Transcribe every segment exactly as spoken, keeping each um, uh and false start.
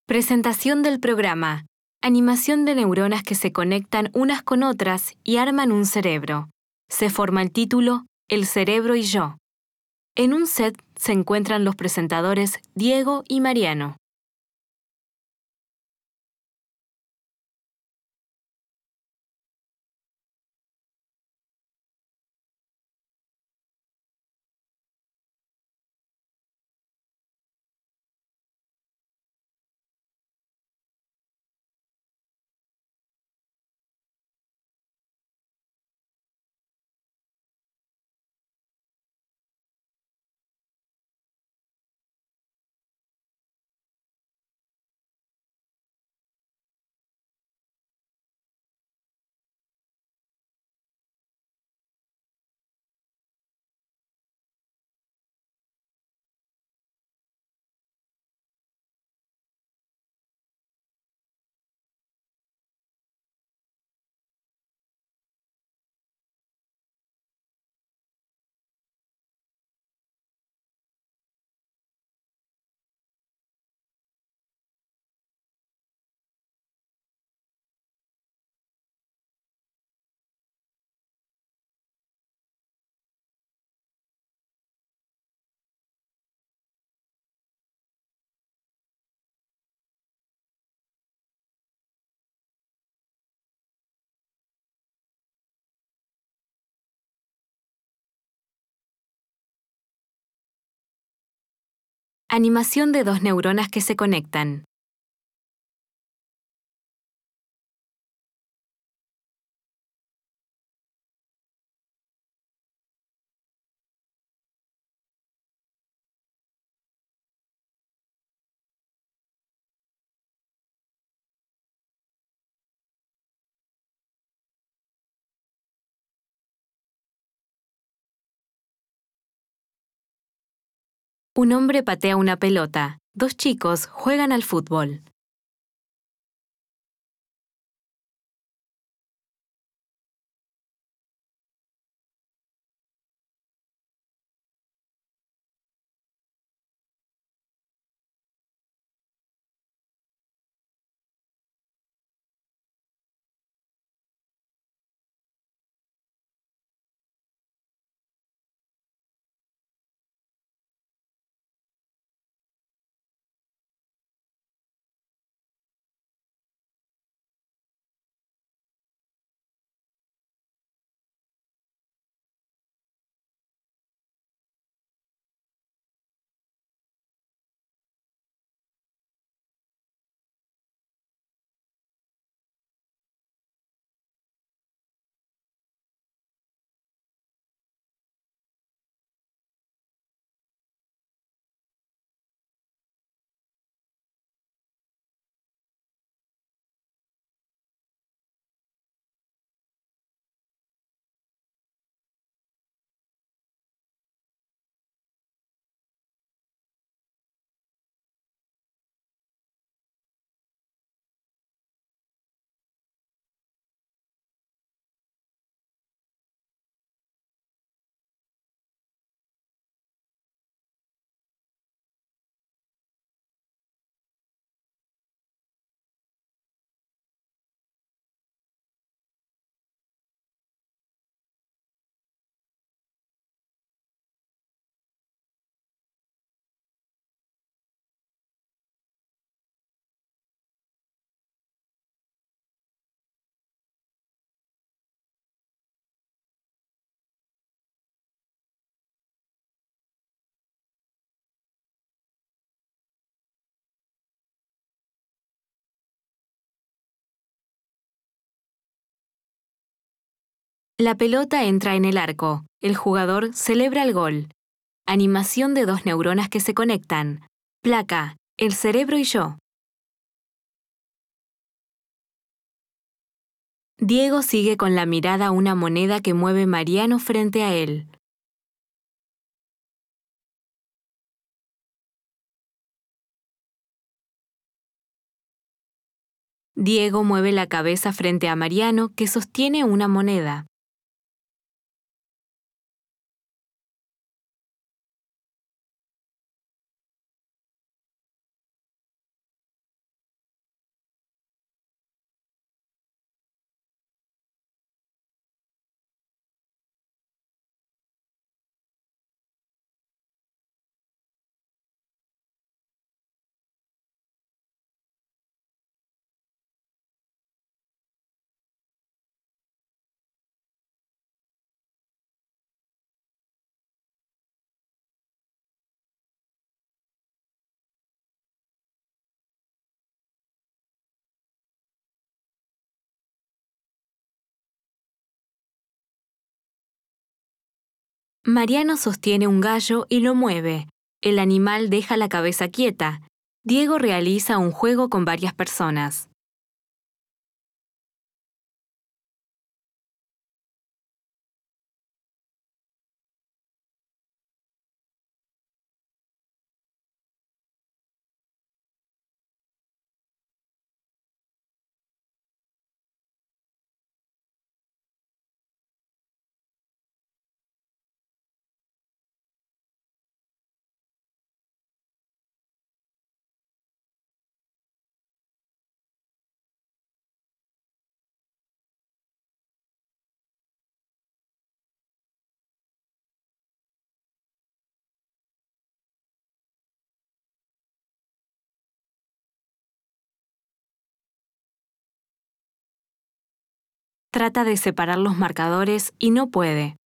Presentación del programa. Animación de neuronas que se conectan unas con otras y arman un cerebro. Se forma el título El cerebro y yo. En un set se encuentran los presentadores Diego y Mariano. Animación de dos neuronas que se conectan. Un hombre patea una pelota. Dos chicos juegan al fútbol. La pelota entra en el arco. El jugador celebra el gol. Animación de dos neuronas que se conectan. Placa, el cerebro y yo. Diego sigue con la mirada una moneda que mueve Mariano frente a él. Diego mueve la cabeza frente a Mariano que sostiene una moneda. Mariano sostiene un gallo y lo mueve. El animal deja la cabeza quieta. Diego realiza un juego con varias personas. Trata de separar los marcadores y no puede.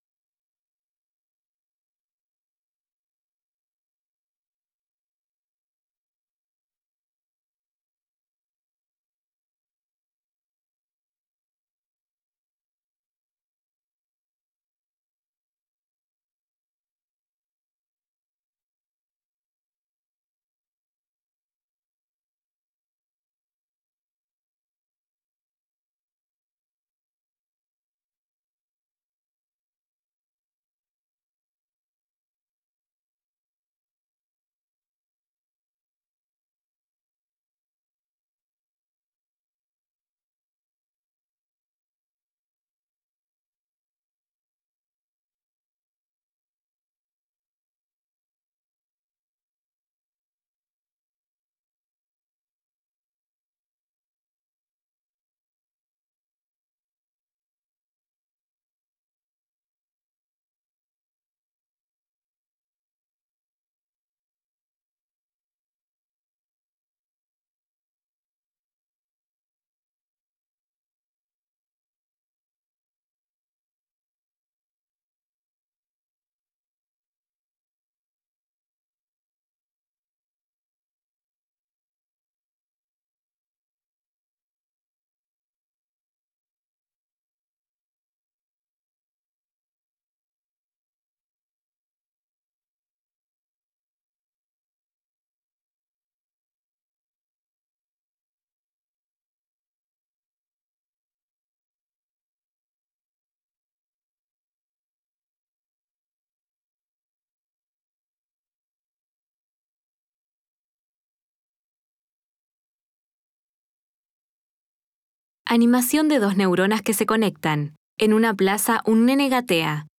Animación de dos neuronas que se conectan. En una plaza, un nene gatea.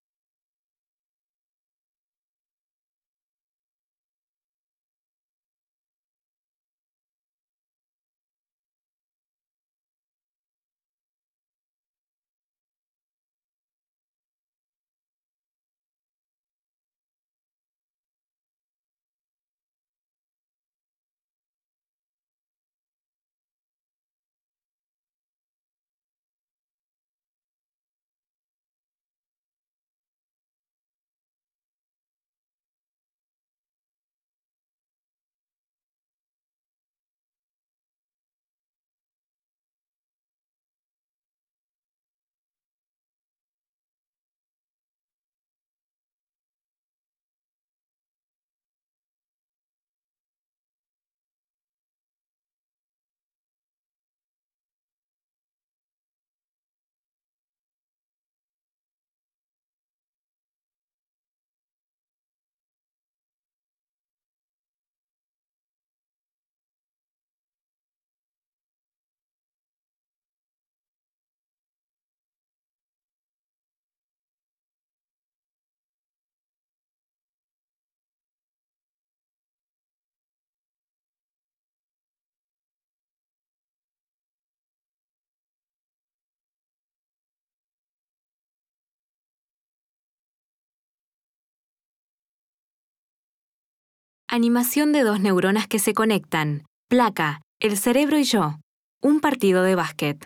Animación de dos neuronas que se conectan. Placa, el cerebro y yo. Un partido de básquet.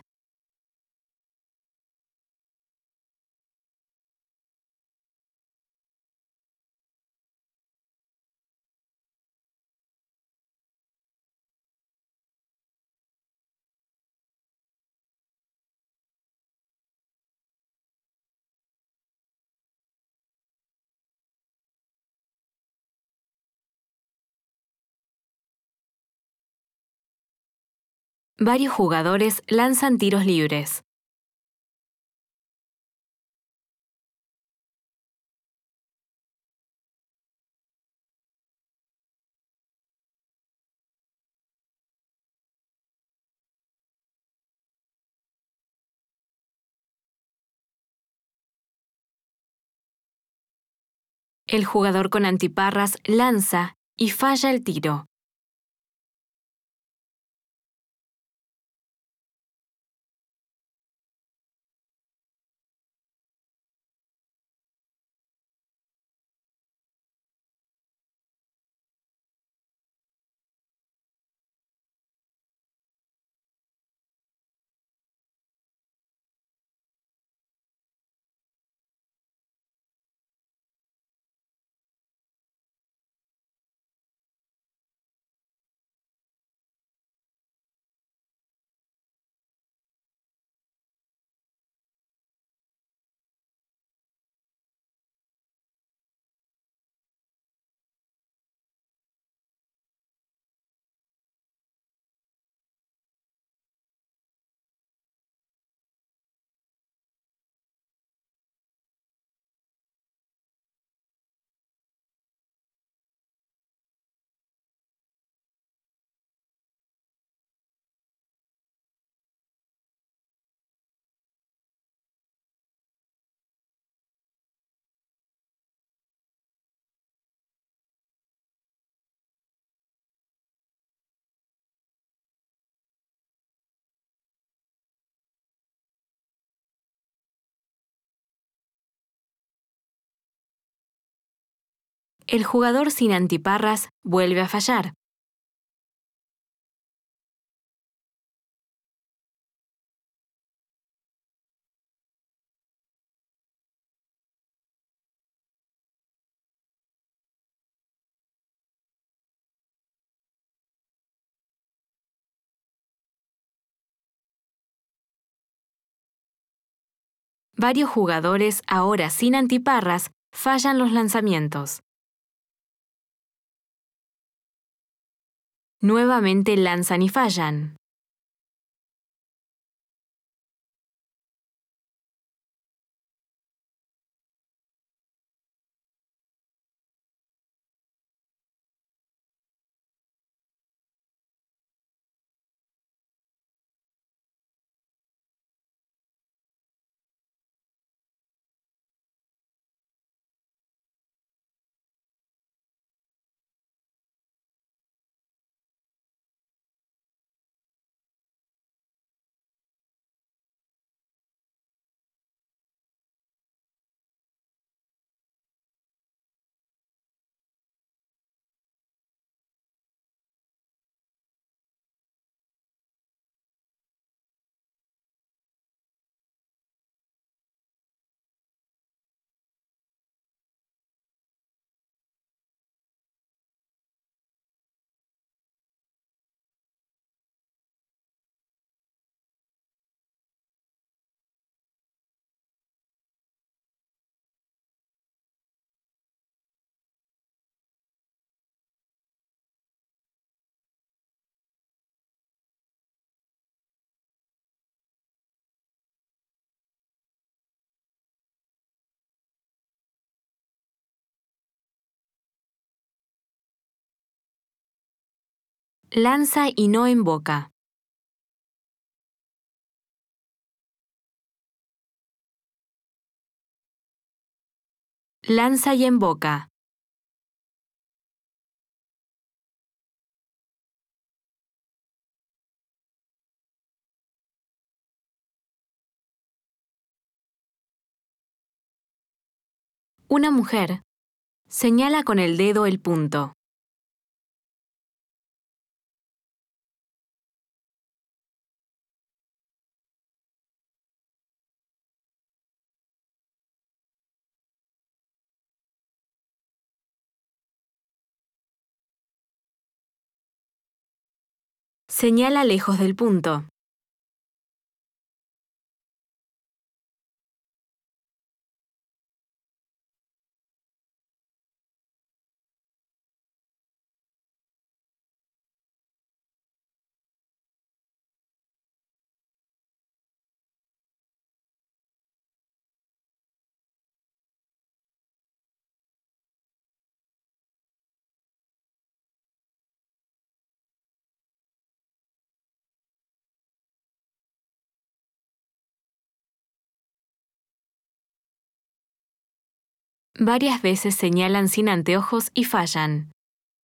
Varios jugadores lanzan tiros libres. El jugador con antiparras lanza y falla el tiro. El jugador sin antiparras vuelve a fallar. Varios jugadores, ahora sin antiparras, fallan los lanzamientos. Nuevamente lanzan y fallan. Lanza y no emboca. Lanza y emboca. Una mujer señala con el dedo el punto. Señala lejos del punto. Varias veces señalan sin anteojos y fallan.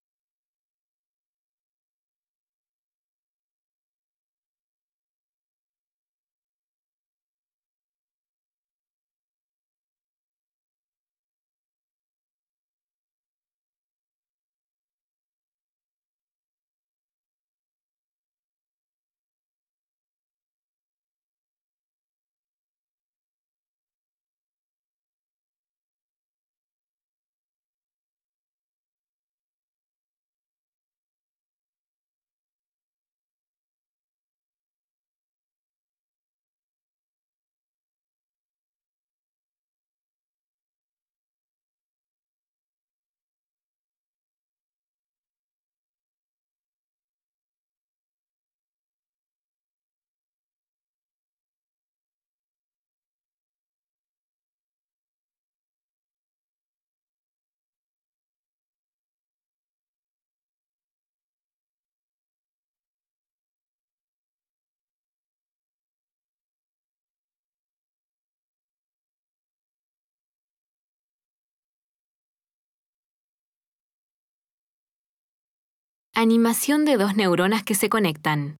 Animación de dos neuronas que se conectan.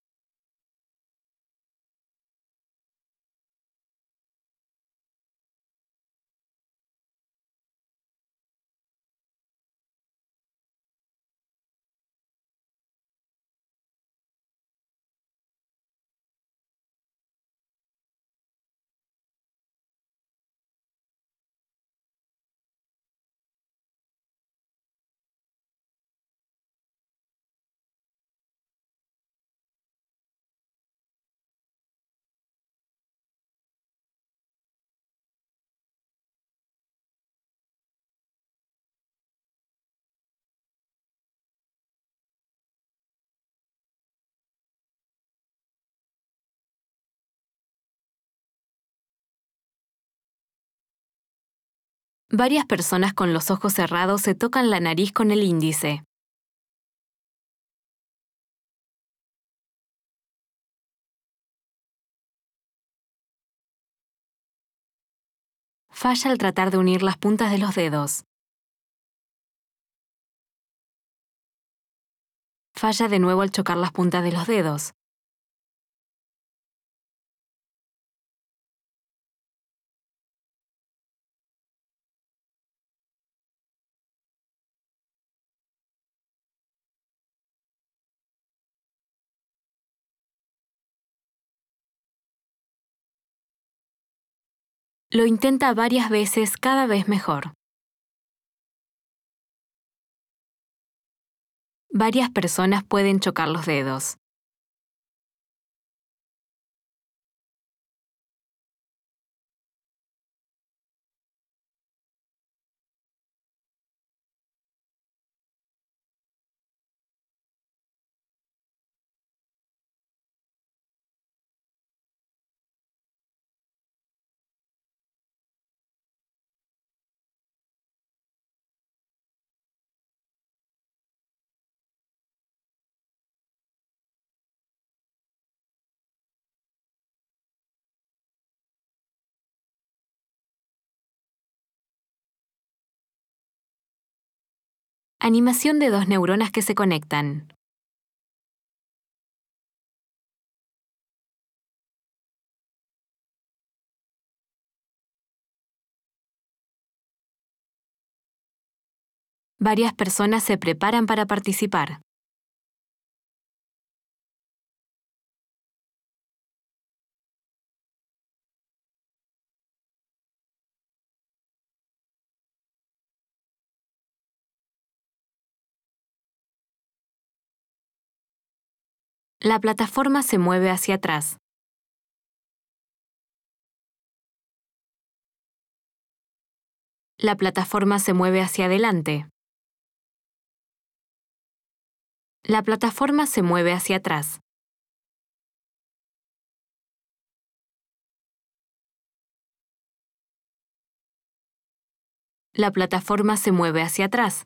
Varias personas con los ojos cerrados se tocan la nariz con el índice. Falla al tratar de unir las puntas de los dedos. Falla de nuevo al chocar las puntas de los dedos. Lo intenta varias veces, cada vez mejor. Varias personas pueden chocar los dedos. Animación de dos neuronas que se conectan. Varias personas se preparan para participar. La plataforma se mueve hacia atrás. La plataforma se mueve hacia adelante. La plataforma se mueve hacia atrás. La plataforma se mueve hacia atrás.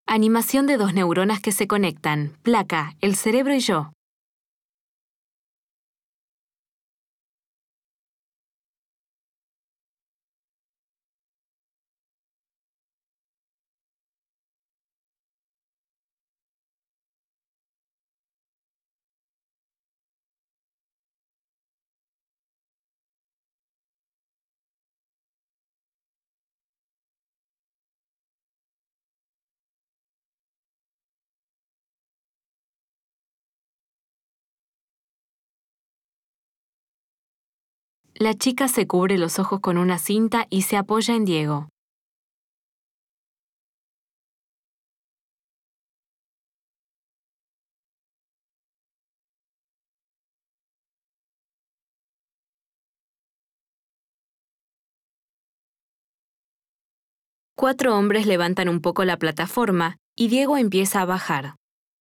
Animación de dos neuronas que se conectan. Placa, el cerebro y yo. La chica se cubre los ojos con una cinta y se apoya en Diego. Cuatro hombres levantan un poco la plataforma y Diego empieza a bajar.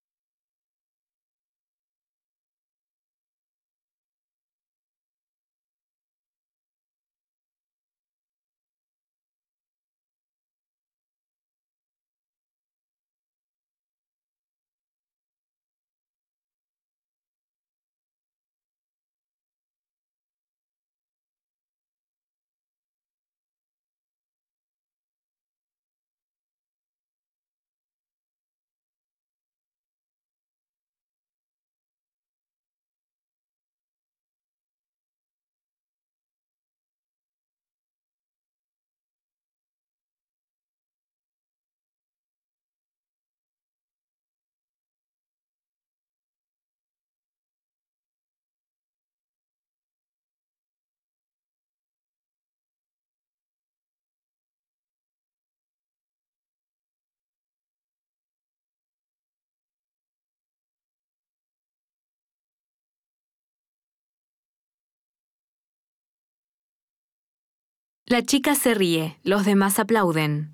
La chica se ríe, los demás aplauden.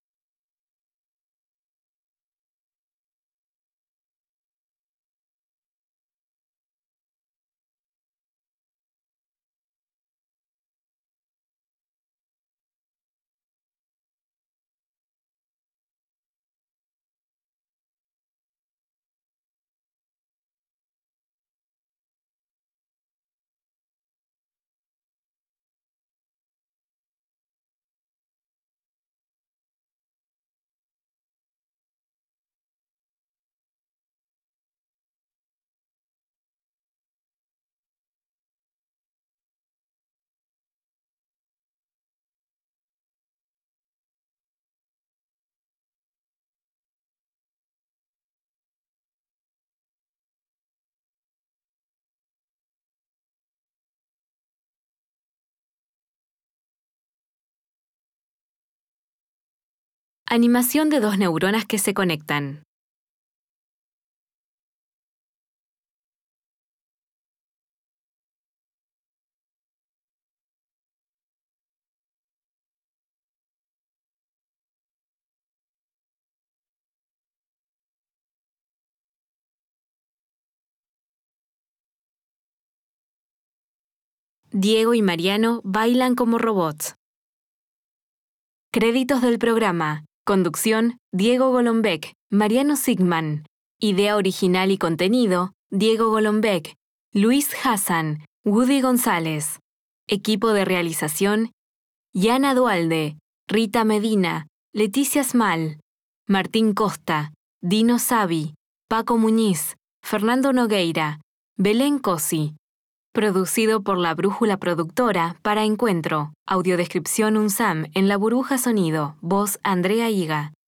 Animación de dos neuronas que se conectan. Diego y Mariano bailan como robots. Créditos del programa. Conducción, Diego Golombek, Mariano Sigman. Idea original y contenido, Diego Golombek, Luis Hassan, Woody González. Equipo de realización, Yana Dualde, Rita Medina, Leticia Smal, Martín Costa, Dino Savi, Paco Muñiz, Fernando Nogueira, Belén Cosi. Producido por La Brújula Productora para Encuentro. Audiodescripción UNSAM en La Burbuja Sonido. Voz Andrea Higa.